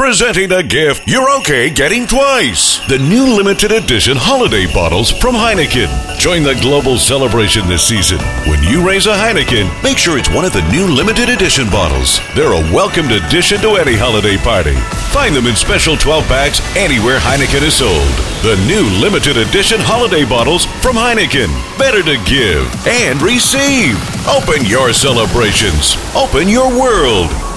Presenting a gift you're okay getting twice. The new limited edition holiday bottles from Heineken. Join the global celebration this season. When you raise a Heineken, make sure it's one of the new limited edition bottles. They're a welcomed addition to any holiday party. Find them in special 12 packs anywhere Heineken is sold. The new limited edition holiday bottles from Heineken. Better to give and receive. Open your celebrations. Open your world.